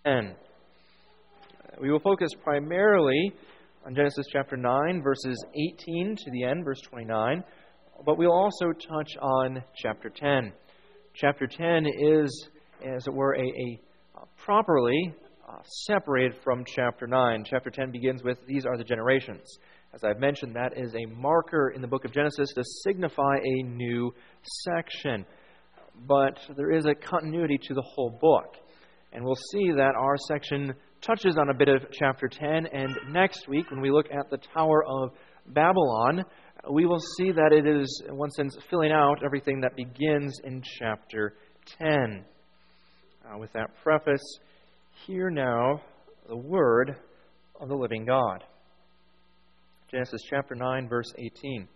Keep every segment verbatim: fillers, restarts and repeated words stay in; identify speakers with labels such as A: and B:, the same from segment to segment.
A: ten. We will focus primarily on Genesis chapter nine, verses eighteen to the end, verse twenty-nine, but we'll also touch on chapter ten. Chapter ten is, as it were, a, a properly uh, separated from chapter nine. Chapter ten begins with, "These are the generations." As I've mentioned, that is a marker in the book of Genesis to signify a new section. But there is a continuity to the whole book. And we'll see that our section touches on a bit of chapter ten, and next week, when we look at the Tower of Babylon, we will see that it is, in one sense, filling out everything that begins in chapter ten. Uh, with that preface, hear now the word of the living God. Genesis chapter nine, verse eighteen.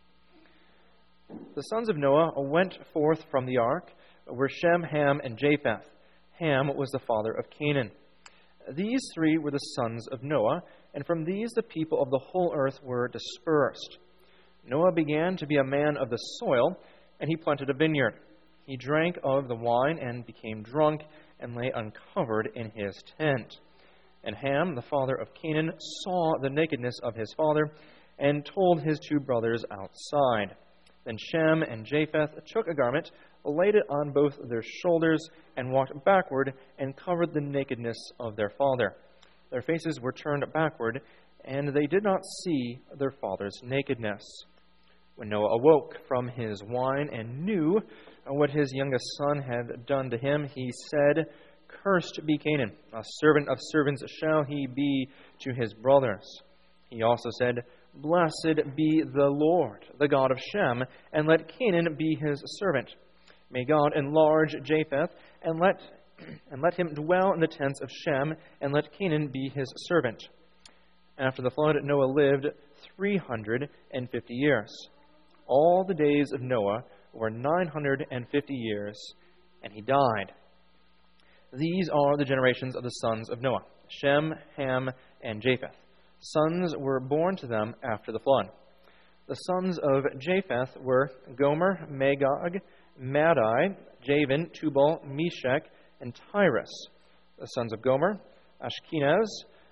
A: The sons of Noah went forth from the ark, were Shem, Ham, and Japheth. Ham was the father of Canaan. These three were the sons of Noah, and from these the people of the whole earth were dispersed. Noah began to be a man of the soil, and he planted a vineyard. He drank of the wine and became drunk, and lay uncovered in his tent. And Ham, the father of Canaan, saw the nakedness of his father, and told his two brothers outside. Then Shem and Japheth took a garment, laid it on both their shoulders, and walked backward, and covered the nakedness of their father. Their faces were turned backward, and they did not see their father's nakedness. When Noah awoke from his wine and knew what his youngest son had done to him, he said, "Cursed be Canaan, a servant of servants shall he be to his brothers." He also said, "Blessed be the Lord, the God of Shem, and let Canaan be his servant. May God enlarge Japheth, and let and let him dwell in the tents of Shem, and let Canaan be his servant." After the flood, Noah lived three hundred and fifty years. All the days of Noah were nine hundred and fifty years, and he died. These are the generations of the sons of Noah: Shem, Ham, and Japheth. Sons were born to them after the flood. The sons of Japheth were Gomer, Magog, Madai, Javan, Tubal, Meshech, and Tyrus. The sons of Gomer, Ashkenaz,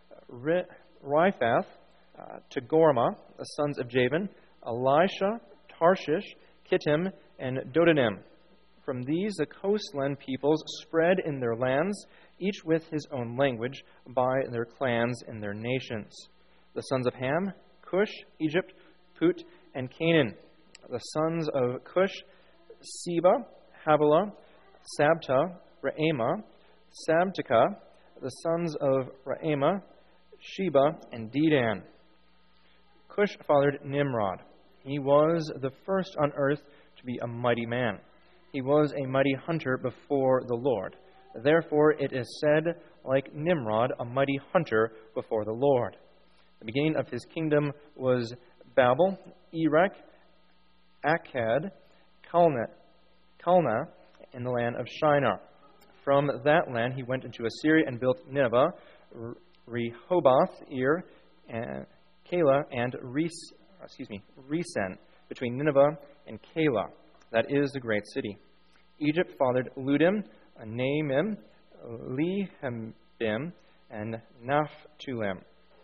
A: Riphath, uh, Togarmah. The sons of Javan, Elisha, Tarshish, Kittim, and Dodanim. From these the coastland peoples spread in their lands, each with his own language, by their clans and their nations. The sons of Ham, Cush, Egypt, Put, and Canaan. The sons of Cush, Seba, Havilah, Sabta, Raamah, Sabteka. The sons of Raamah, Sheba, and Dedan. Cush fathered Nimrod. He was the first on earth to be a mighty man. He was a mighty hunter before the Lord. Therefore it is said, like Nimrod, a mighty hunter before the Lord. The beginning of his kingdom was Babel, Erech, Akkad, Calneh, Calneh, in the land of Shinar. From that land he went into Assyria and built Nineveh, Rehoboth, Ir, and Calah, and Res, excuse me, Resen, between Nineveh and Calah. That is the great city. Egypt fathered Ludim, Naamim, Lehembim, and Naphtulim.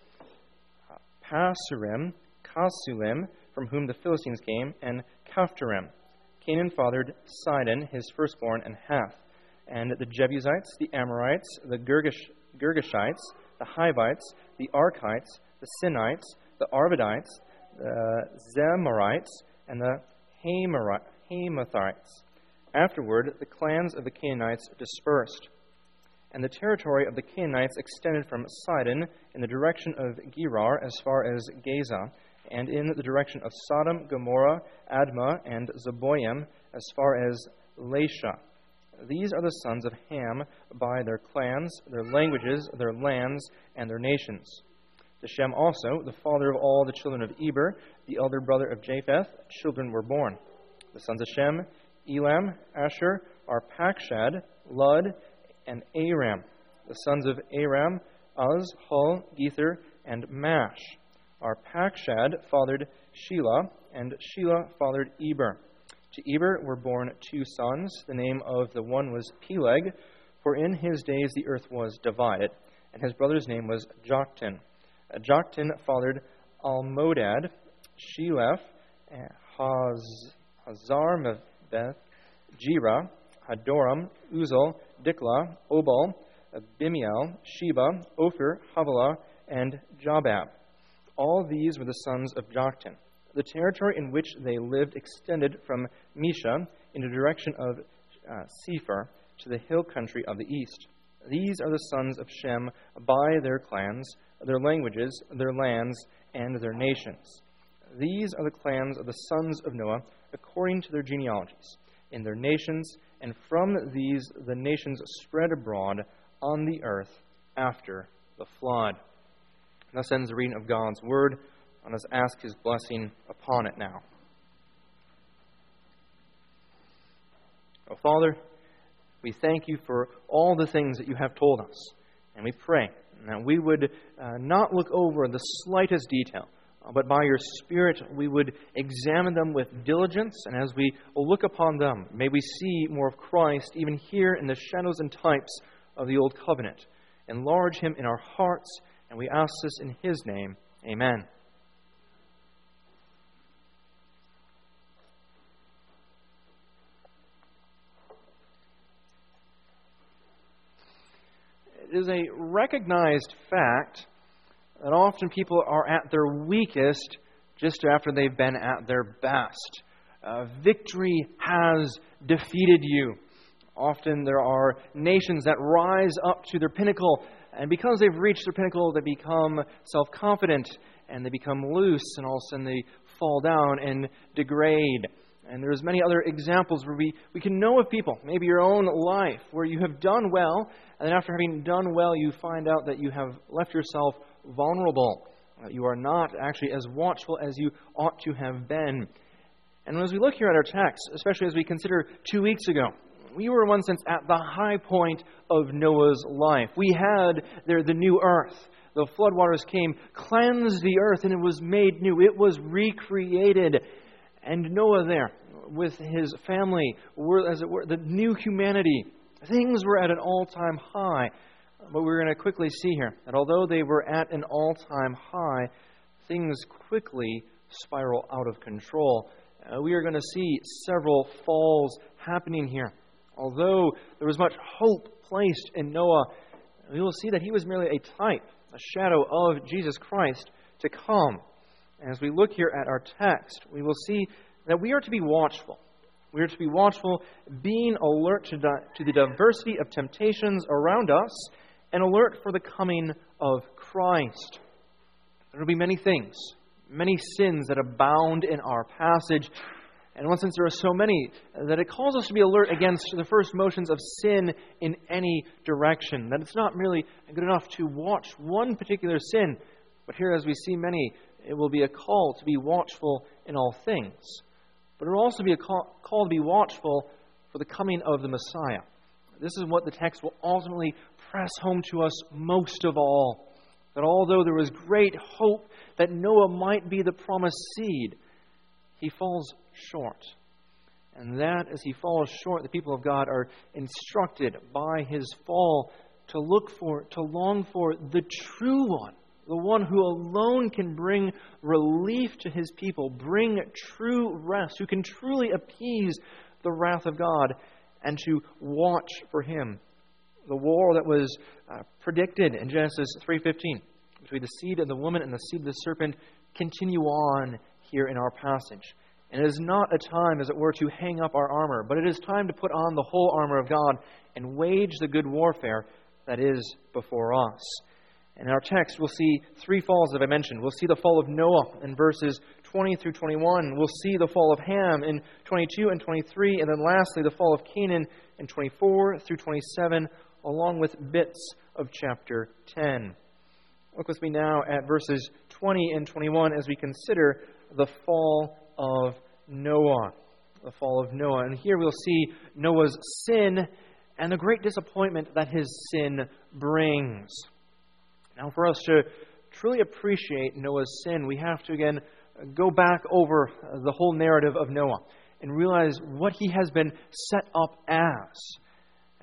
A: Pasurim, Kasulim, from whom the Philistines came, and Caphtorim. Canaan fathered Sidon, his firstborn, and Hath. And the Jebusites, the Amorites, the Girgash, Girgashites, the Hivites, the Archites, the Sinites, the Arvadites, the Zemarites, and the Hamathites. Afterward, the clans of the Canaanites dispersed. And the territory of the Canaanites extended from Sidon in the direction of Gerar as far as Gaza, and in the direction of Sodom, Gomorrah, Admah, and Zeboim as far as Lasha. These are the sons of Ham by their clans, their languages, their lands, and their nations. To Shem also, the father of all the children of Eber, the elder brother of Japheth, children were born. The sons of Shem, Elam, Asher, Arpachshad, Lud, and Aram. The sons of Aram, Uz, Hul, Gether, and Mash. Arpachshad fathered Shelah, and Shelah fathered Eber. To Eber were born two sons. The name of the one was Peleg, For in his days the earth was divided, and his brother's name was Joktan. Uh, Joktan fathered Almodad, Sheleph, Haz, Hazarmaveth, Jera, Hadoram, Uzal, Dikla, Obal, Bimiel, Sheba, Ophir, Havilah, and Jobab. All these were the sons of Joktan. The territory in which they lived extended from Mesha in the direction of uh, Sephar to the hill country of the east. These are the sons of Shem by their clans, their languages, their lands, and their nations. These are the clans of the sons of Noah according to their genealogies, in their nations, and from these the nations spread abroad on the earth after the flood. Thus ends the reading of God's word. Let us ask his blessing upon it now. Oh, Father, we thank you for all the things that you have told us. And we pray that we would uh, not look over the slightest detail, uh, but by your Spirit we would examine them with diligence. And as we look upon them, may we see more of Christ even here in the shadows and types of the Old Covenant. Enlarge him in our hearts, and we ask this in his name. Amen. It is a recognized fact that often people are at their weakest just after they've been at their best. Uh, victory has defeated you. Often there are nations that rise up to their pinnacle, and because they've reached their pinnacle, they become self-confident, and they become loose, and all of a sudden they fall down and degrade. And there's many other examples where we, we can know of people, maybe your own life, where you have done well, and then after having done well, you find out that you have left yourself vulnerable. That you are not actually as watchful as you ought to have been. And as we look here at our text, especially as we consider two weeks ago, we were in one sense at the high point of Noah's life. We had there the new earth. The floodwaters came, cleansed the earth, and it was made new. It was recreated. And Noah there, with his family, were, as it were, the new humanity. Things were at an all-time high. But we're going to quickly see here that although they were at an all-time high, things quickly spiral out of control. Uh, we are going to see several falls happening here. Although there was much hope placed in Noah, we will see that he was merely a type, a shadow of Jesus Christ to come. As we look here at our text, we will see that we are to be watchful. We are to be watchful, being alert to, di- to the diversity of temptations around us, and alert for the coming of Christ. There will be many things, many sins that abound in our passage. And in one sense, there are so many that it calls us to be alert against the first motions of sin in any direction. That it's not merely good enough to watch one particular sin, but here, as we see many, it will be a call to be watchful in all things. But it will also be a call, call to be watchful for the coming of the Messiah. This is what the text will ultimately press home to us most of all. That although there was great hope that Noah might be the promised seed, he falls short. And that as he falls short, the people of God are instructed by his fall to look for, to long for the true one. The one who alone can bring relief to his people, bring true rest, who can truly appease the wrath of God, and to watch for him. The war that was uh, predicted in Genesis three fifteen between the seed of the woman and the seed of the serpent continue on here in our passage. And it is not a time, as it were, to hang up our armor, but it is time to put on the whole armor of God and wage the good warfare that is before us. In our text, we'll see three falls that I mentioned. We'll see the fall of Noah in verses twenty through twenty-one. We'll see the fall of Ham in twenty-two and twenty-three. And then lastly, the fall of Canaan in twenty-four through twenty-seven, along with bits of chapter ten. Look with me now at verses twenty and twenty-one as we consider the fall of Noah. The fall of Noah. And here we'll see Noah's sin and the great disappointment that his sin brings. Now, for us to truly appreciate Noah's sin, we have to again go back over the whole narrative of Noah and realize what he has been set up as.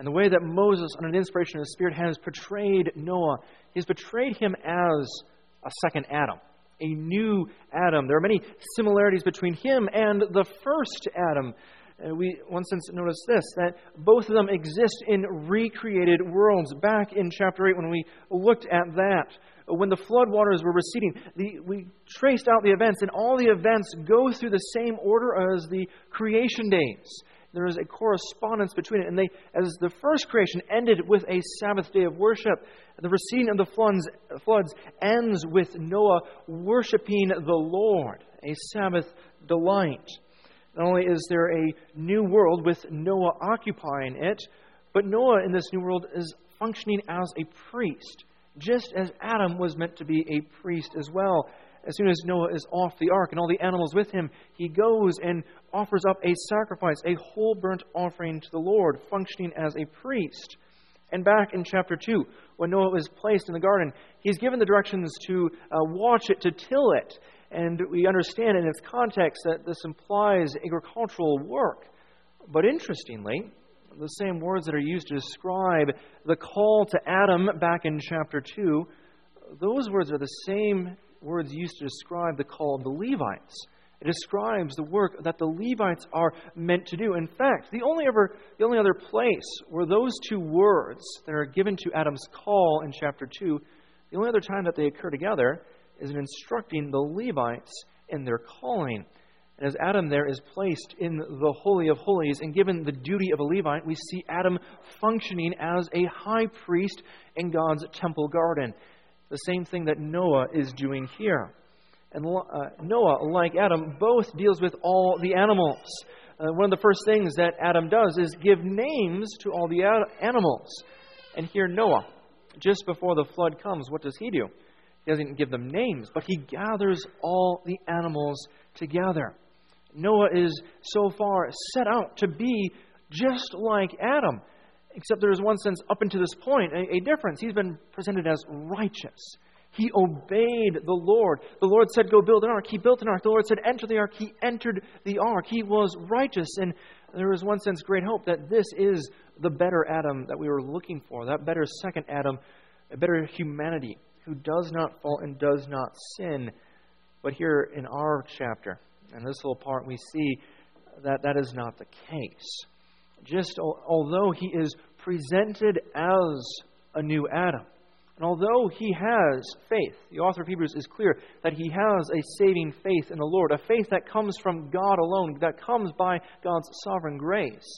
A: And the way that Moses, under the inspiration of the Spirit, has portrayed Noah, he's portrayed him as a second Adam, a new Adam. There are many similarities between him and the first Adam. Uh, we, one sense, notice this, that both of them exist in recreated worlds. Back in chapter eight, when we looked at that, when the flood waters were receding, the, we traced out the events, and all the events go through the same order as the creation days. There is a correspondence between it. And they, as the first creation ended with a Sabbath day of worship, the receding of the floods, floods ends with Noah worshiping the Lord, a Sabbath delight. Not only is there a new world with Noah occupying it, but Noah in this new world is functioning as a priest, just as Adam was meant to be a priest as well. As soon as Noah is off the ark and all the animals with him, he goes and offers up a sacrifice, a whole burnt offering to the Lord, functioning as a priest. And back in chapter two, when Noah was placed in the garden, he's given the directions to uh, watch it, to till it. And we understand in its context that this implies agricultural work. But interestingly, the same words that are used to describe the call to Adam back in chapter two, those words are the same words used to describe the call of the Levites. It describes the work that the Levites are meant to do. In fact, the only ever, the only other place where those two words that are given to Adam's call in chapter two, the only other time that they occur together is in instructing the Levites in their calling. And as Adam there is placed in the Holy of Holies and given the duty of a Levite, we see Adam functioning as a high priest in God's temple garden. The same thing that Noah is doing here. And uh, Noah, like Adam, both deals with all the animals. Uh, one of the first things that Adam does is give names to all the ad- animals. And here Noah, just before the flood comes, what does he do? He doesn't give them names, but he gathers all the animals together. Noah is so far set out to be just like Adam. Except there is one sense, up until this point, a, a difference. He's been presented as righteous. He obeyed the Lord. The Lord said, go build an ark. He built an ark. The Lord said, enter the ark. He entered the ark. He was righteous. And there is one sense, great hope that this is the better Adam that we were looking for. That better second Adam, a better humanity who does not fall and does not sin. But here in our chapter, in this little part, we see that that is not the case. Just although he is presented as a new Adam, and although he has faith, the author of Hebrews is clear that he has a saving faith in the Lord, a faith that comes from God alone, that comes by God's sovereign grace.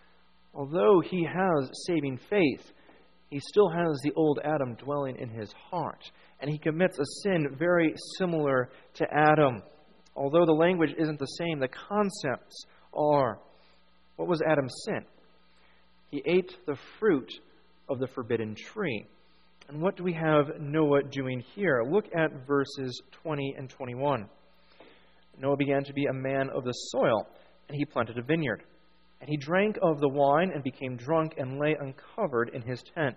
A: Although he has saving faith, he still has the old Adam dwelling in his heart, and he commits a sin very similar to Adam. Although the language isn't the same, the concepts are. What was Adam's sin? He ate the fruit of the forbidden tree. And what do we have Noah doing here? Look at verses twenty and twenty-one. Noah began to be a man of the soil, and he planted a vineyard. And he drank of the wine and became drunk and lay uncovered in his tent.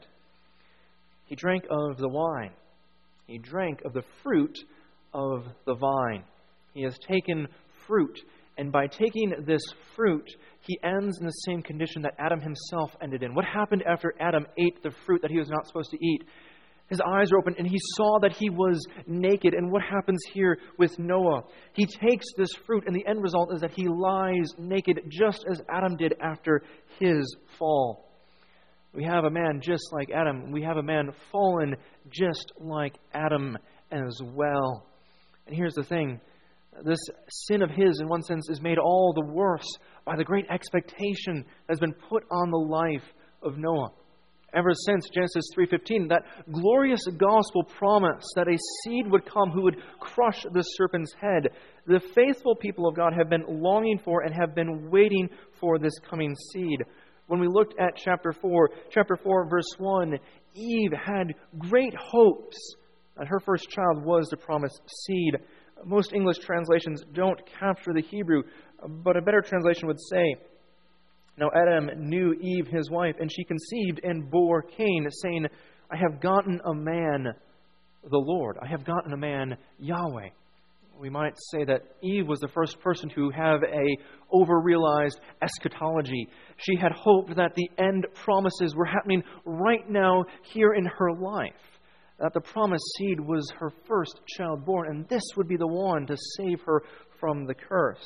A: He drank of the wine. He drank of the fruit of the vine. He has taken fruit. And by taking this fruit, he ends in the same condition that Adam himself ended in. What happened after Adam ate the fruit that he was not supposed to eat? His eyes were opened and he saw that he was naked. And what happens here with Noah? He takes this fruit and the end result is that he lies naked just as Adam did after his fall. We have a man just like Adam. We have a man fallen just like Adam as well. And here's the thing. This sin of his, in one sense, is made all the worse by the great expectation that has been put on the life of Noah. Ever since Genesis three fifteen, that glorious gospel promise that a seed would come who would crush the serpent's head, the faithful people of God have been longing for and have been waiting for this coming seed. When we looked at chapter four, chapter four, verse one, Eve had great hopes that her first child was the promised seed. Most English translations don't capture the Hebrew, but a better translation would say, now Adam knew Eve, his wife, and she conceived and bore Cain, saying, I have gotten a man, the Lord. I have gotten a man, Yahweh. We might say that Eve was the first person to have a over-realized eschatology. She had hoped that the end promises were happening right now here in her life. That the promised seed was her first child born, and this would be the one to save her from the curse.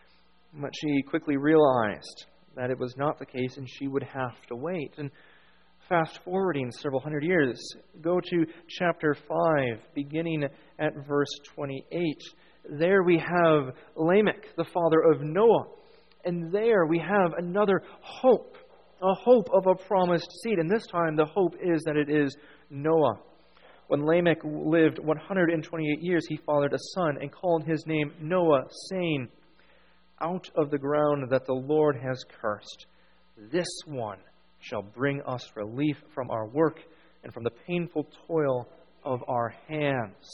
A: But she quickly realized that it was not the case, and she would have to wait. And fast forwarding several hundred years, go to chapter five, beginning at verse twenty-eight. There we have Lamech, the father of Noah. And there we have another hope, a hope of a promised seed. And this time the hope is that it is Noah. When Lamech lived one hundred twenty-eight years, he fathered a son and called his name Noah, saying, "Out of the ground that the Lord has cursed, this one shall bring us relief from our work and from the painful toil of our hands."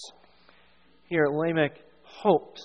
A: Here, Lamech hopes,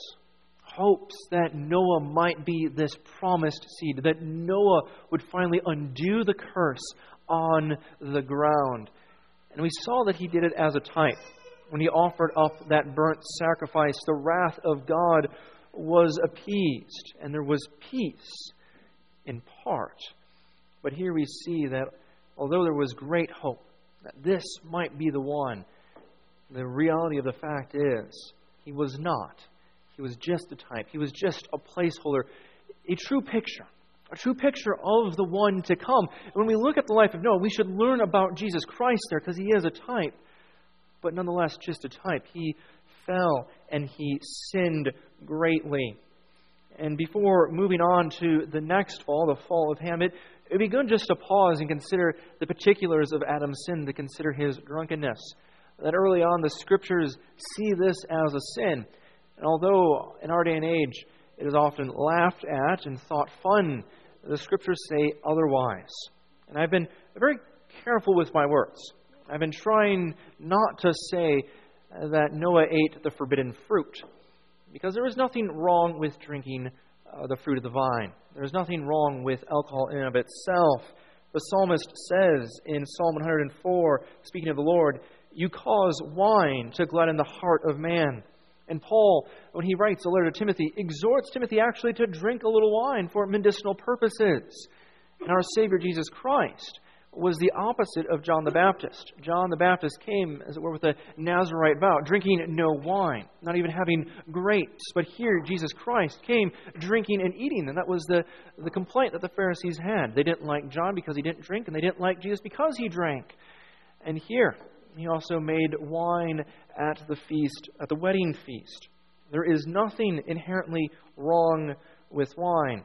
A: hopes that Noah might be this promised seed, that Noah would finally undo the curse on the ground. And we saw that he did it as a type. When he offered up that burnt sacrifice, the wrath of God was appeased, and there was peace in part. But here we see that although there was great hope that this might be the one, the reality of the fact is he was not. He was just a type. He was just a placeholder, a true picture, a true picture of the one to come. And when we look at the life of Noah, we should learn about Jesus Christ there because he is a type, but nonetheless just a type. He fell and he sinned greatly. And before moving on to the next fall, the fall of Ham, it would be good just to pause and consider the particulars of Adam's sin, to consider his drunkenness. That early on the Scriptures see this as a sin. And although in our day and age it is often laughed at and thought fun, the Scriptures say otherwise. And I've been very careful with my words. I've been trying not to say that Noah ate the forbidden fruit, because there is nothing wrong with drinking uh, the fruit of the vine. There is nothing wrong with alcohol in and of itself. The psalmist says in Psalm one hundred four, speaking of the Lord, "You cause wine to gladden the heart of man." And Paul, when he writes a letter to Timothy, exhorts Timothy actually to drink a little wine for medicinal purposes. And our Savior Jesus Christ was the opposite of John the Baptist. John the Baptist came, as it were, with a Nazarite vow, drinking no wine, not even having grapes. But here, Jesus Christ came drinking and eating, and that was the, the complaint that the Pharisees had. They didn't like John because he didn't drink, and they didn't like Jesus because he drank. And here, he also made wine at the feast, at the wedding feast. There is nothing inherently wrong with wine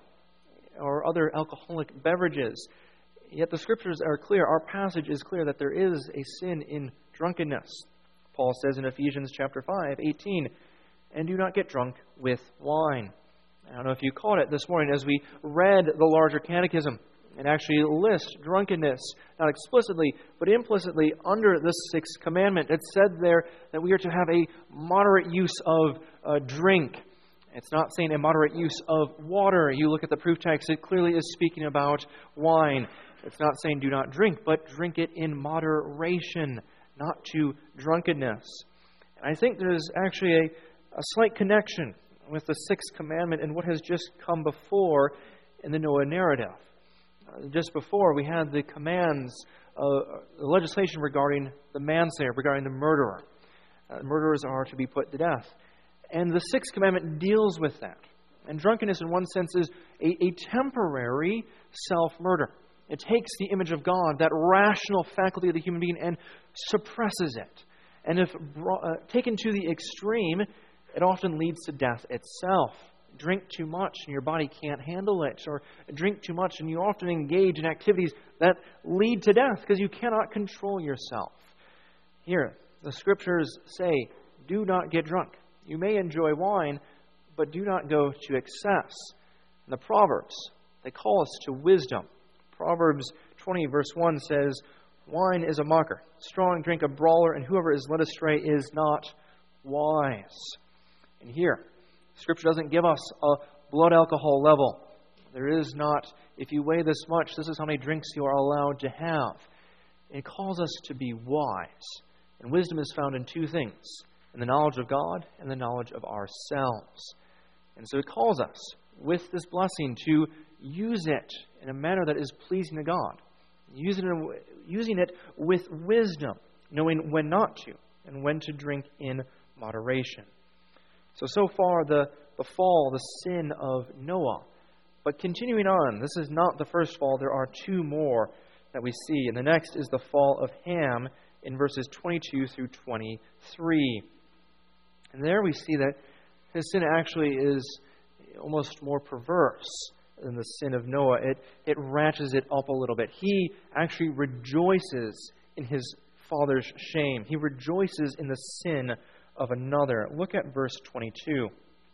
A: or other alcoholic beverages. Yet the Scriptures are clear, our passage is clear that there is a sin in drunkenness. Paul says in Ephesians chapter five, eighteen, "And do not get drunk with wine." I don't know if you caught it this morning as we read the larger catechism and actually list drunkenness, not explicitly, but implicitly under the sixth commandment. It said there that we are to have a moderate use of uh, drink. It's not saying a moderate use of water. You look at the proof text, it clearly is speaking about wine. It's not saying do not drink, but drink it in moderation, not to drunkenness. And I think there's actually a, a slight connection with the sixth commandment and what has just come before in the Noah narrative. Uh, just before, we had the commands, uh, the legislation regarding the manslayer, regarding the murderer. Uh, murderers are to be put to death. And the sixth commandment deals with that. And drunkenness, in one sense, is a, a temporary self-murder. It takes the image of God, that rational faculty of the human being, and suppresses it. And if brought, uh, taken to the extreme, it often leads to death itself. Drink too much and your body can't handle it, or drink too much and you often engage in activities that lead to death because you cannot control yourself. Here, the Scriptures say, do not get drunk. You may enjoy wine, but do not go to excess. And the Proverbs, they call us to wisdom. Proverbs twenty verse one says, "Wine is a mocker, strong drink a brawler, and whoever is led astray is not wise." And here, Scripture doesn't give us a blood alcohol level. There is not, if you weigh this much, this is how many drinks you are allowed to have. It calls us to be wise. And wisdom is found in two things. in the knowledge of God and the knowledge of ourselves. And so it calls us with this blessing to use it in a manner that is pleasing to God, using it, using it with wisdom, knowing when not to and when to drink in moderation. So, so far, the, the fall, the sin of Noah. But continuing on, this is not the first fall. There are two more that we see. And the next is the fall of Ham in verses twenty-two through twenty-three. And there we see that his sin actually is almost more perverse than the sin of Noah. It, it ratchets it up a little bit. He actually rejoices in his father's shame. He rejoices in the sin of another. Look at verse twenty-two.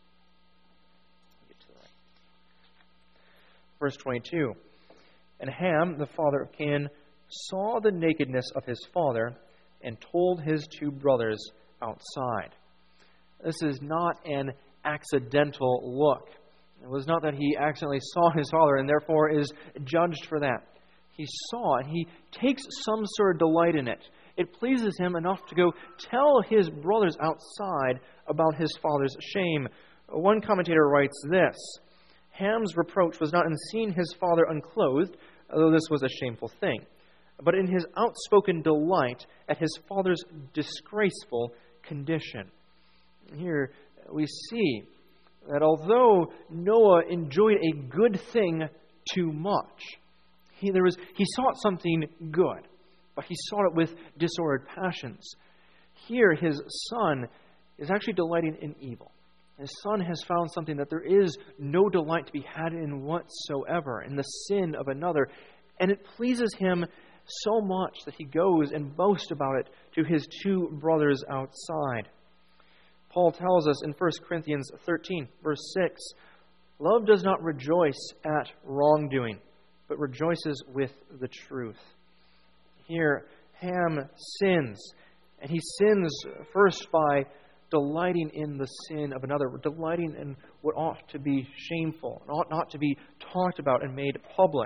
A: Verse twenty-two. And Ham, the father of Canaan, saw the nakedness of his father and told his two brothers outside. This is not an accidental look. It was not that he accidentally saw his father and therefore is judged for that. He saw it. He takes some sort of delight in it. It pleases him enough to go tell his brothers outside about his father's shame. One commentator writes this: Ham's reproach was not in seeing his father unclothed, although this was a shameful thing, but in his outspoken delight at his father's disgraceful condition. Here we see that although Noah enjoyed a good thing too much, he, there was, he sought something good, but he sought it with disordered passions. Here his son is actually delighting in evil. His son has found something that there is no delight to be had in whatsoever, in the sin of another. And it pleases him so much that he goes and boasts about it to his two brothers outside. Paul tells us in First Corinthians thirteen, verse six, love does not rejoice at wrongdoing, but rejoices with the truth. Here, Ham sins, and he sins first by delighting in the sin of another, delighting in what ought to be shameful, and ought not to be talked about and made public.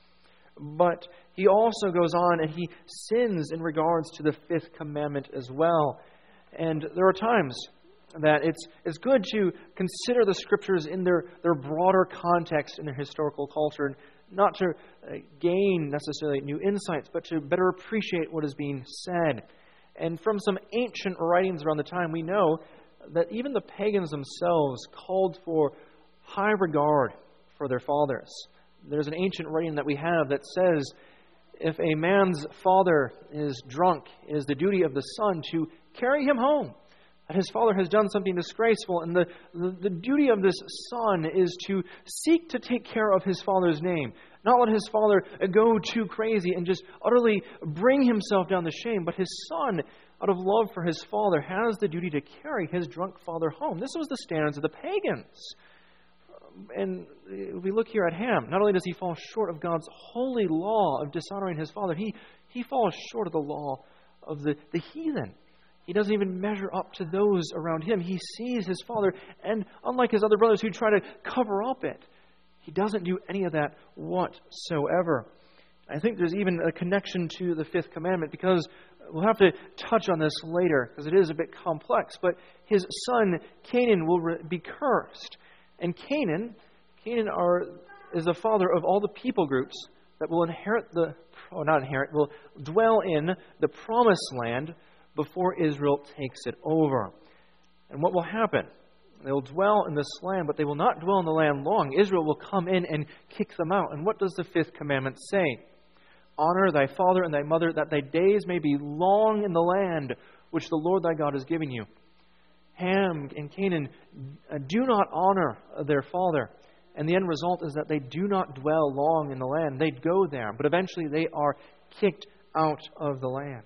A: But he also goes on and he sins in regards to the fifth commandment as well. And there are times that it's it's good to consider the Scriptures in their, their broader context in their historical culture, and not to gain necessarily new insights, but to better appreciate what is being said. And from some ancient writings around the time, we know that even the pagans themselves called for high regard for their fathers. There's an ancient writing that we have that says, if a man's father is drunk, it is the duty of the son to carry him home. That his father has done something disgraceful, and the, the, the duty of this son is to seek to take care of his father's name. Not let his father go too crazy and just utterly bring himself down to shame, but his son, out of love for his father, has the duty to carry his drunk father home. This was the standards of the pagans. And if we look here at Ham, not only does he fall short of God's holy law of dishonoring his father, he, he falls short of the law of the, the heathen. He doesn't even measure up to those around him. He sees his father, and unlike his other brothers who try to cover up it, he doesn't do any of that whatsoever. I think there's even a connection to the fifth commandment, because we'll have to touch on this later, because it is a bit complex. But his son Canaan will be cursed. And Canaan, Canaan are, is the father of all the people groups that will inherit the, oh, not inherit, will dwell in the promised land before Israel takes it over. And what will happen? They will dwell in this land, but they will not dwell in the land long. Israel will come in and kick them out. And what does the fifth commandment say? Honor thy father and thy mother, that thy days may be long in the land which the Lord thy God is giving you. Ham and Canaan do not honor their father. And the end result is that they do not dwell long in the land. They go there, but eventually they are kicked out of the land.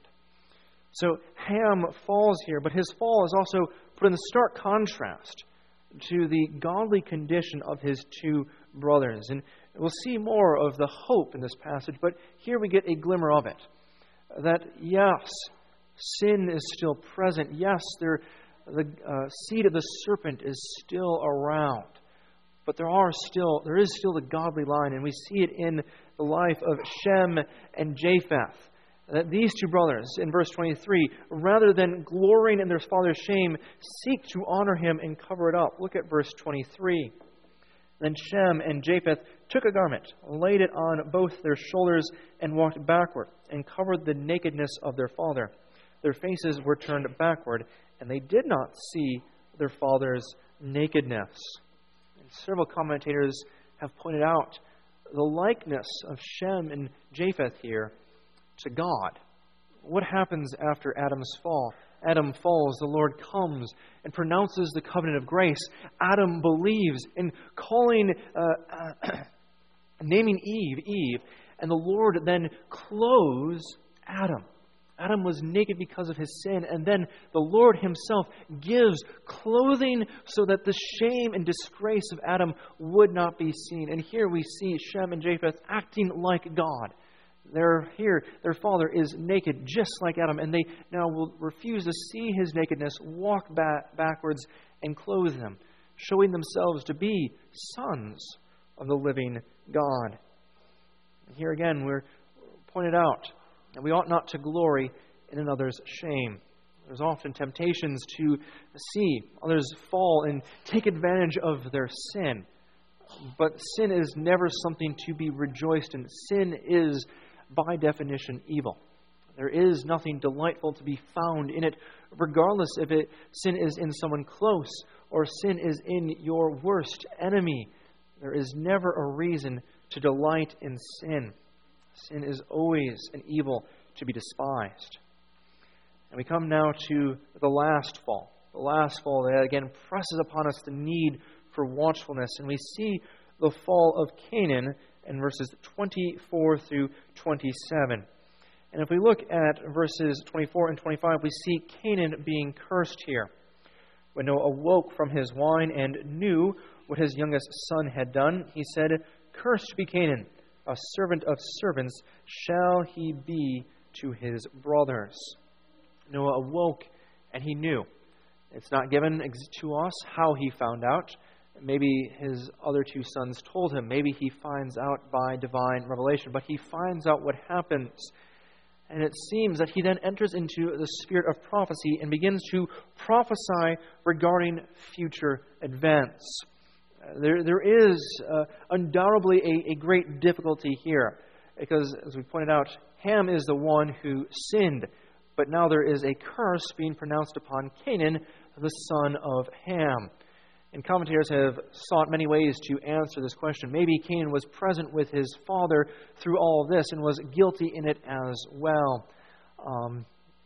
A: So Ham falls here, but his fall is also put in stark contrast to the godly condition of his two brothers. And we'll see more of the hope in this passage, but here we get a glimmer of it. That yes, sin is still present. Yes, there, the uh, seed of the serpent is still around. But there are still there is still the godly line, and we see it in the life of Shem and Japheth. That these two brothers, in verse twenty-three, rather than glorying in their father's shame, seek to honor him and cover it up. Look at verse twenty-three. Then Shem and Japheth took a garment, laid it on both their shoulders, and walked backward, and covered the nakedness of their father. Their faces were turned backward, and they did not see their father's nakedness. And several commentators have pointed out the likeness of Shem and Japheth here to God. What happens after Adam's fall? Adam falls, the Lord comes and pronounces the covenant of grace. Adam believes in calling, uh, uh, naming Eve, Eve, and the Lord then clothes Adam. Adam was naked because of his sin, and then the Lord himself gives clothing so that the shame and disgrace of Adam would not be seen. And here we see Shem and Japheth acting like God. They're here, their father is naked just like Adam, and they now will refuse to see his nakedness, walk back, backwards, and clothe him, showing themselves to be sons of the living God. And here again, we're pointed out that we ought not to glory in another's shame. There's often temptations to see others fall and take advantage of their sin. But sin is never something to be rejoiced in. Sin is, by definition, evil. There is nothing delightful to be found in it, regardless if it sin is in someone close or sin is in your worst enemy. There is never a reason to delight in sin. Sin is always an evil to be despised. And we come now to the last fall. The last fall that again presses upon us the need for watchfulness. And we see the fall of Canaan in verses twenty-four through twenty-seven. And if we look at verses twenty-four and twenty-five, we see Canaan being cursed here. When Noah awoke from his wine and knew what his youngest son had done, he said, "Cursed be Canaan, a servant of servants shall he be to his brothers." Noah awoke and he knew. It's not given to us how he found out. Maybe his other two sons told him. Maybe he finds out by divine revelation. But he finds out what happens. And it seems that he then enters into the spirit of prophecy and begins to prophesy regarding future events. There, there is uh, undoubtedly a, a great difficulty here. Because, as we pointed out, Ham is the one who sinned. But now there is a curse being pronounced upon Canaan, the son of Ham. And commentators have sought many ways to answer this question. Maybe Canaan was present with his father through all of this and was guilty in it as well. Um,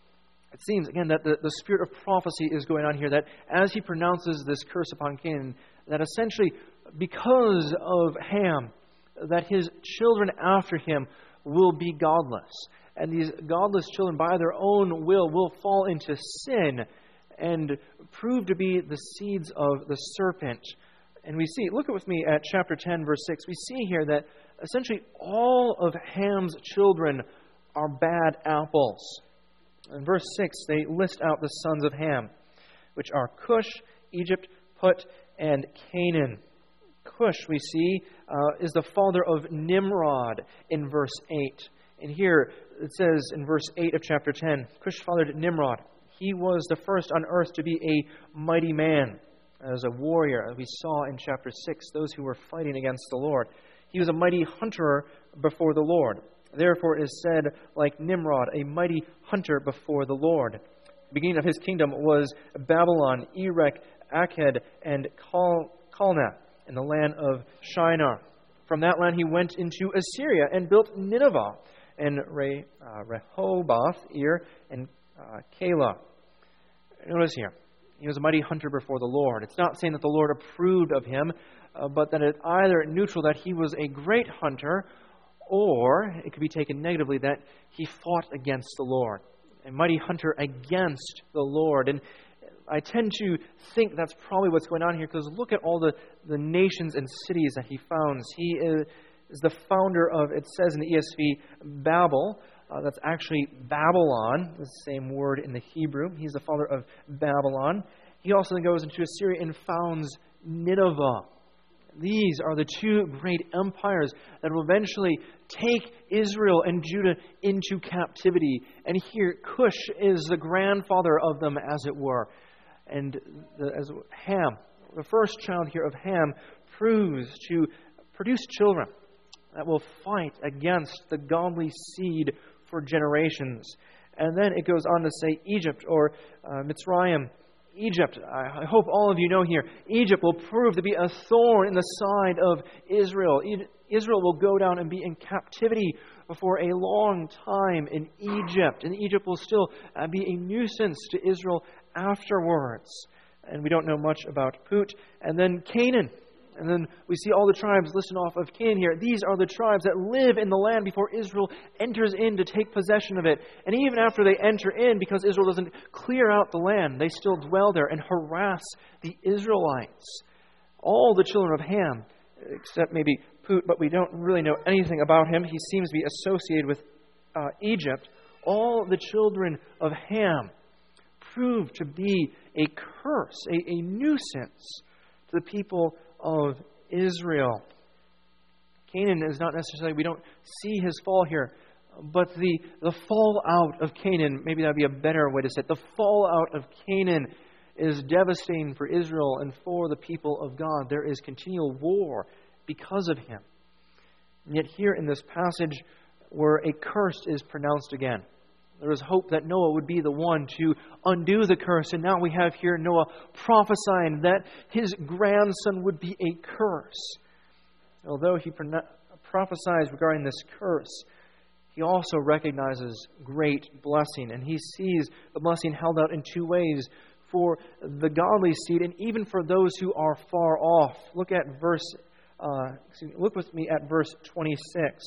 A: it seems, again, that the, the spirit of prophecy is going on here, that as he pronounces this curse upon Canaan, that essentially because of Ham, that his children after him will be godless. And these godless children, by their own will, will fall into sin and prove to be the seeds of the serpent. And we see, look with me at chapter ten, verse six. We see here that essentially all of Ham's children are bad apples. In verse six, they list out the sons of Ham, which are Cush, Egypt, Put, and Canaan. Cush, we see, uh, is the father of Nimrod in verse eight. And here it says in verse eight of chapter ten, Cush fathered Nimrod. He was the first on earth to be a mighty man, as a warrior, as we saw in chapter six, those who were fighting against the Lord. He was a mighty hunter before the Lord. Therefore it is said, like Nimrod, a mighty hunter before the Lord. The beginning of his kingdom was Babylon, Erech, Akkad, and Kal- Calneh, in the land of Shinar. From that land he went into Assyria and built Nineveh, and Re, uh, Rehoboth, Ir, and uh, Calah. Notice here, he was a mighty hunter before the Lord. It's not saying that the Lord approved of him, uh, but that it's either neutral that he was a great hunter, or it could be taken negatively that he fought against the Lord. A mighty hunter against the Lord. And I tend to think that's probably what's going on here, because look at all the, the nations and cities that he founds. He is, is the founder of, it says in the E S V, Babel. Uh, that's actually Babylon, the same word in the Hebrew. He's the father of Babylon. He also then goes into Assyria and founds Nineveh. These are the two great empires that will eventually take Israel and Judah into captivity. And here, Cush is the grandfather of them, as it were. And the, as Ham, the first child here of Ham, proves to produce children that will fight against the godly seed for generations. And then it goes on to say Egypt, or uh, Mitzrayim. Egypt, I hope all of you know here, Egypt will prove to be a thorn in the side of Israel. Israel will go down and be in captivity for a long time in Egypt. And Egypt will still be a nuisance to Israel afterwards. And we don't know much about Put. And then Canaan. And then we see all the tribes listed off of Canaan here. These are the tribes that live in the land before Israel enters in to take possession of it. And even after they enter in, because Israel doesn't clear out the land, they still dwell there and harass the Israelites. All the children of Ham, except maybe Put, but we don't really know anything about him. He seems to be associated with uh, Egypt. All the children of Ham proved to be a curse, a, a nuisance to the people of Israel. Canaan is not necessarily, we don't see his fall here, but the, the fallout of Canaan, maybe that would be a better way to say it, the fallout of Canaan is devastating for Israel and for the people of God. There is continual war because of him. And yet here in this passage where a curse is pronounced again, there was hope that Noah would be the one to undo the curse. And now we have here Noah prophesying that his grandson would be a curse. Although he prophesies regarding this curse, he also recognizes great blessing. And he sees the blessing held out in two ways: for the godly seed and even for those who are far off. Look at verse. Uh, excuse me, look with me at verse twenty-six.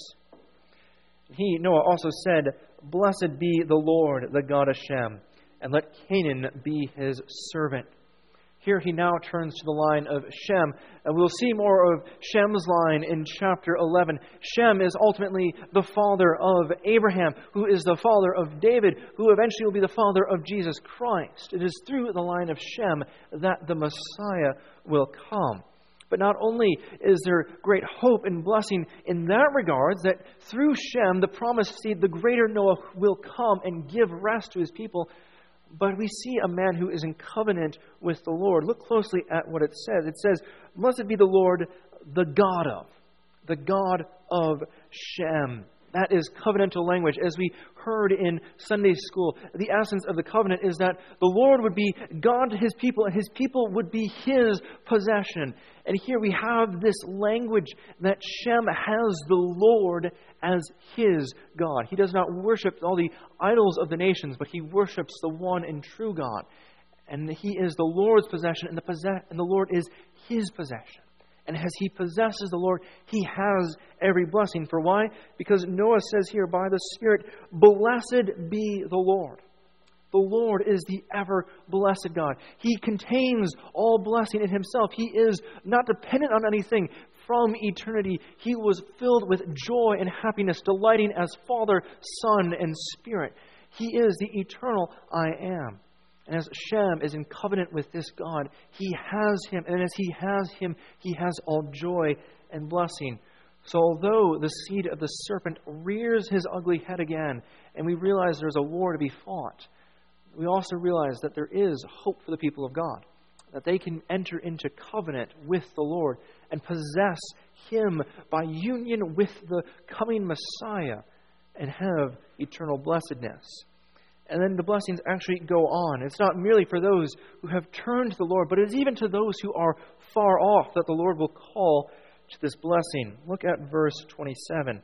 A: He, Noah, also said, "Blessed be the Lord, the God of Shem, and let Canaan be his servant." Here he now turns to the line of Shem, and we'll see more of Shem's line in chapter eleven. Shem is ultimately the father of Abraham, who is the father of David, who eventually will be the father of Jesus Christ. It is through the line of Shem that the Messiah will come. But not only is there great hope and blessing in that regard, that through Shem, the promised seed, the greater Noah will come and give rest to his people, but we see a man who is in covenant with the Lord. Look closely at what it says. It says, "Blessed be the Lord, the God of," the God of Shem. That is covenantal language. As we heard in Sunday school, the essence of the covenant is that the Lord would be God to his people, and his people would be his possession. And here we have this language that Shem has the Lord as his God. He does not worship all the idols of the nations, but he worships the one and true God. And he is the Lord's possession, and the, possess- and the Lord is his possession. And as he possesses the Lord, he has every blessing. For why? Because Noah says here by the Spirit, "Blessed be the Lord." The Lord is the ever-blessed God. He contains all blessing in himself. He is not dependent on anything. From eternity, he was filled with joy and happiness, delighting as Father, Son, and Spirit. He is the eternal I am. And as Shem is in covenant with this God, he has him. And as he has him, he has all joy and blessing. So although the seed of the serpent rears his ugly head again, and we realize there's a war to be fought, we also realize that there is hope for the people of God, that they can enter into covenant with the Lord and possess him by union with the coming Messiah and have eternal blessedness. And then the blessings actually go on. It's not merely for those who have turned to the Lord, but it's even to those who are far off that the Lord will call to this blessing. Look at verse twenty-seven.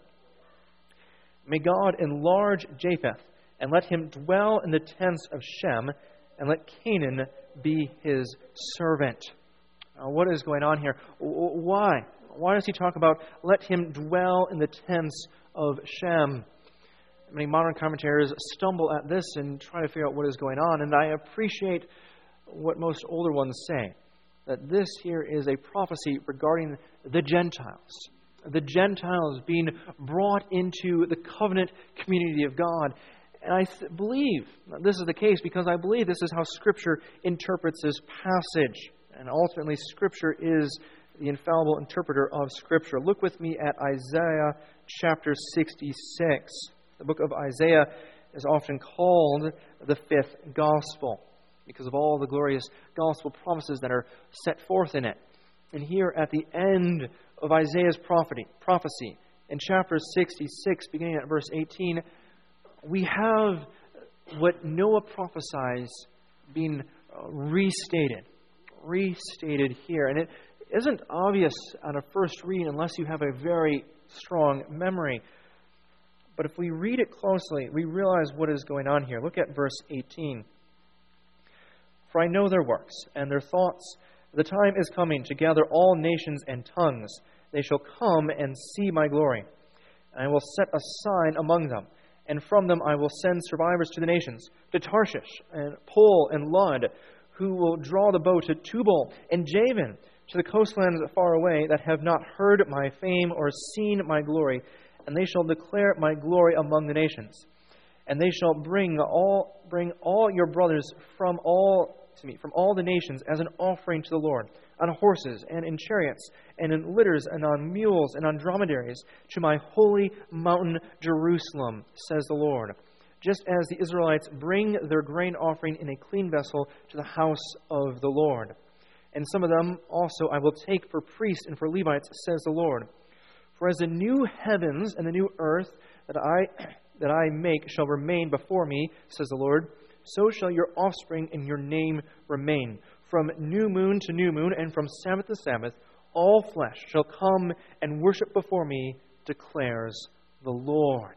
A: "May God enlarge Japheth, and let him dwell in the tents of Shem, and let Canaan be his servant." Now, what is going on here? Why? Why does he talk about let him dwell in the tents of Shem? Many modern commentators stumble at this and try to figure out what is going on, and I appreciate what most older ones say, that this here is a prophecy regarding the Gentiles. The Gentiles being brought into the covenant community of God. And I th- believe this is the case because I believe this is how Scripture interprets this passage. And ultimately, Scripture is the infallible interpreter of Scripture. Look with me at Isaiah chapter sixty-six. The book of Isaiah is often called the fifth gospel because of all the glorious gospel promises that are set forth in it. And here at the end of Isaiah's prophecy, in chapter sixty-six, beginning at verse eighteen, we have what Noah prophesies being restated. Restated here. And it isn't obvious on a first reading unless you have a very strong memory. But if we read it closely, we realize what is going on here. Look at verse eighteen. For I know their works and their thoughts. The time is coming to gather all nations and tongues. They shall come and see my glory. And I will set a sign among them. And from them I will send survivors to the nations, to Tarshish and Pul and Lud, who will draw the bow to Tubal and Javan, to the coastlands far away that have not heard my fame or seen my glory. And they shall declare my glory among the nations. And they shall bring all bring all your brothers from all excuse me, from all the nations as an offering to the Lord, on horses and in chariots and in litters and on mules and on dromedaries, to my holy mountain Jerusalem, says the Lord. Just as the Israelites bring their grain offering in a clean vessel to the house of the Lord. And some of them also I will take for priests and for Levites, says the Lord. For as the new heavens and the new earth that I that I make shall remain before me, says the Lord, so shall your offspring and your name remain. From new moon to new moon, and from Sabbath to Sabbath, all flesh shall come and worship before me, declares the Lord.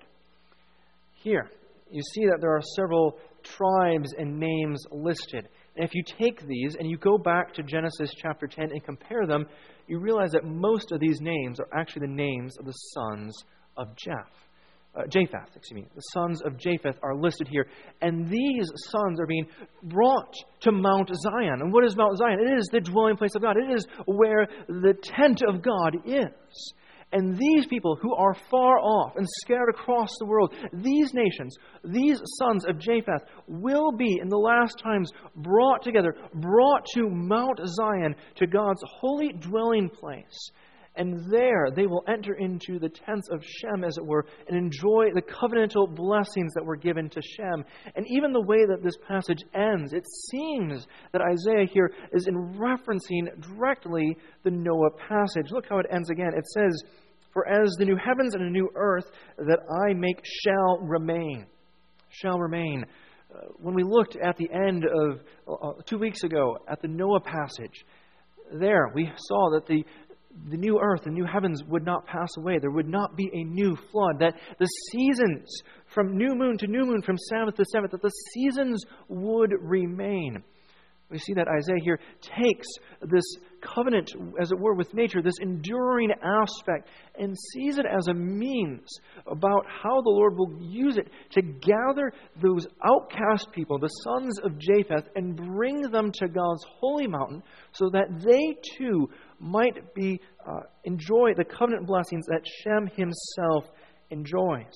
A: Here, you see that there are several tribes and names listed. And if you take these and you go back to Genesis chapter ten and compare them, you realize that most of these names are actually the names of the sons of Japheth. Uh, Japheth, excuse me. The sons of Japheth are listed here. And these sons are being brought to Mount Zion. And what is Mount Zion? It is the dwelling place of God. It is where the tent of God is. And these people who are far off and scattered across the world, these nations, these sons of Japheth, will be in the last times brought together, brought to Mount Zion, to God's holy dwelling place. And there they will enter into the tents of Shem, as it were, and enjoy the covenantal blessings that were given to Shem. And even the way that this passage ends, it seems that Isaiah here is in referencing directly the Noah passage. Look how it ends again. It says, for as the new heavens and the new earth that I make shall remain. Shall remain. Uh, when we looked at the end of, uh, two weeks ago, at the Noah passage, there we saw that the The new earth, the new heavens would not pass away. There would not be a new flood. That the seasons, from new moon to new moon, from Sabbath to Sabbath, that the seasons would remain. We see that Isaiah here takes this covenant, as it were, with nature, this enduring aspect, and sees it as a means about how the Lord will use it to gather those outcast people, the sons of Japheth, and bring them to God's holy mountain so that they too might be uh, enjoy the covenant blessings that Shem himself enjoys.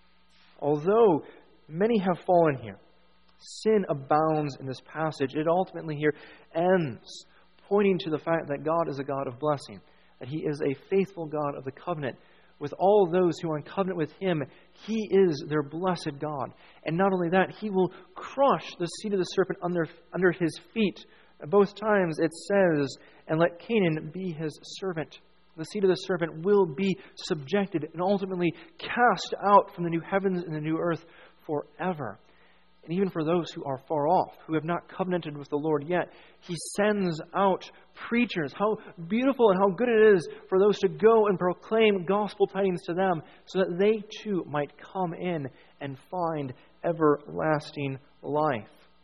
A: Although many have fallen here, sin abounds in this passage, it ultimately here ends pointing to the fact that God is a God of blessing, that He is a faithful God of the covenant. With all those who are in covenant with Him, He is their blessed God. And not only that, He will crush the seed of the serpent under, under His feet. Both times it says, and let Canaan be his servant. The seed of the serpent will be subjected and ultimately cast out from the new heavens and the new earth forever. And even for those who are far off, who have not covenanted with the Lord yet, He sends out preachers. How beautiful and how good it is for those to go and proclaim gospel tidings to them so that they too might come in and find everlasting life.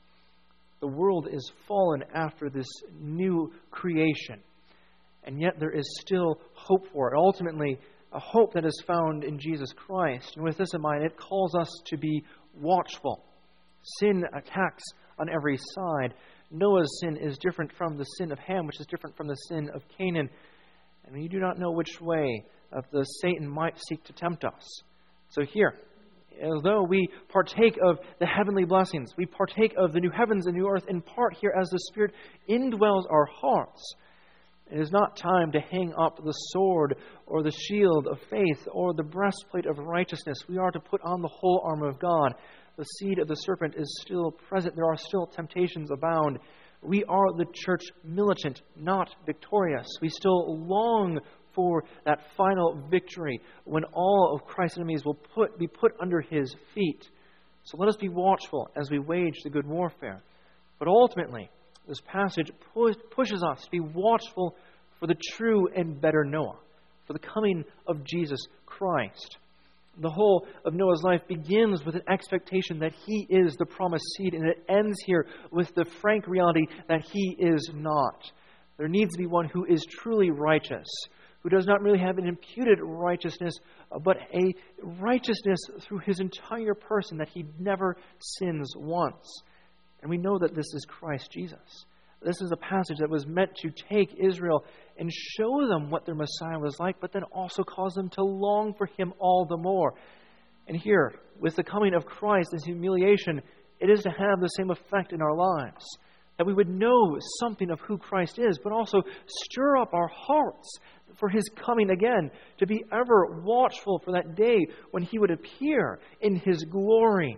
A: The world is fallen after this new creation, and yet there is still hope for it. Ultimately, a hope that is found in Jesus Christ. And with this in mind, it calls us to be watchful. Sin attacks on every side. Noah's sin is different from the sin of Ham, which is different from the sin of Canaan. And we do not know which way of the Satan might seek to tempt us. So here, although we partake of the heavenly blessings, we partake of the new heavens and new earth in part here as the Spirit indwells our hearts, It is not time to hang up the sword or the shield of faith or the breastplate of righteousness. We are to put on the whole armor of God. The seed of the serpent is still present. There are still temptations abound. We are the church militant, not victorious. We still long for that final victory when all of Christ's enemies will put, be put under His feet. So let us be watchful as we wage the good warfare. But ultimately, this passage push, pushes us to be watchful for the true and better Noah, for the coming of Jesus Christ. The whole of Noah's life begins with an expectation that he is the promised seed, and it ends here with the frank reality that he is not. There needs to be one who is truly righteous, who does not really have an imputed righteousness, but a righteousness through his entire person, that he never sins once. And we know that this is Christ Jesus. This is a passage that was meant to take Israel and show them what their Messiah was like, but then also cause them to long for Him all the more. And here, with the coming of Christ, this humiliation, it is to have the same effect in our lives. That we would know something of who Christ is, but also stir up our hearts for His coming again, to be ever watchful for that day when He would appear in His glory.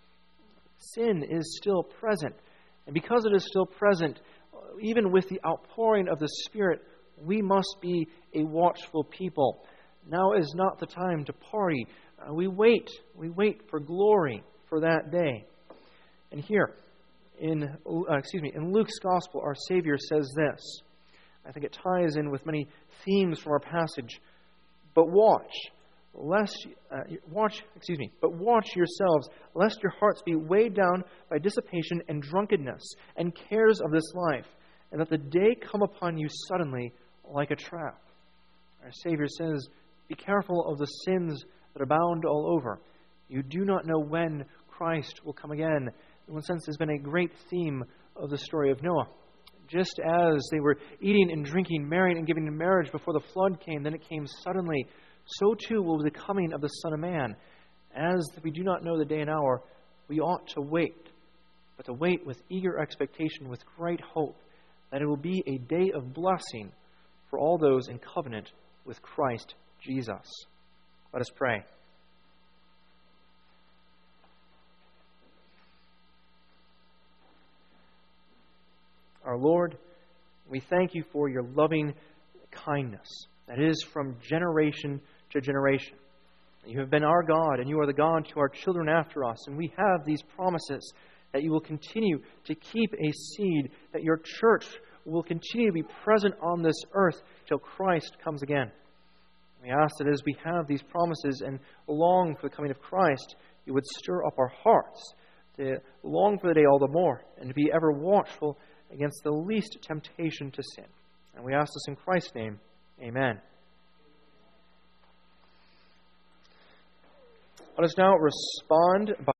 A: Sin is still present. And because it is still present, even with the outpouring of the Spirit, we must be a watchful people. Now is not the time to party. Uh, we wait. We wait for glory for that day. And here, in uh, excuse me, in Luke's Gospel, our Savior says this. I think it ties in with many themes from our passage. But watch. Lest uh, watch, excuse me, but watch yourselves, lest your hearts be weighed down by dissipation and drunkenness and cares of this life, and that the day come upon you suddenly like a trap. Our Savior says, be careful of the sins that abound all over. You do not know when Christ will come again. In one sense, has been a great theme of the story of Noah. Just as they were eating and drinking, marrying and giving in marriage before the flood came, then it came suddenly. So too will be the coming of the Son of Man. As we do not know the day and hour, we ought to wait, but to wait with eager expectation, with great hope, that it will be a day of blessing for all those in covenant with Christ Jesus. Let us pray. Our Lord, we thank You for Your loving kindness that is from generation to generation. You have been our God, and You are the God to our children after us. And we have these promises that You will continue to keep a seed, that Your church will continue to be present on this earth till Christ comes again. We ask that as we have these promises and long for the coming of Christ, You would stir up our hearts to long for the day all the more, and to be ever watchful against the least temptation to sin. And we ask this in Christ's name. Amen. Let us now respond by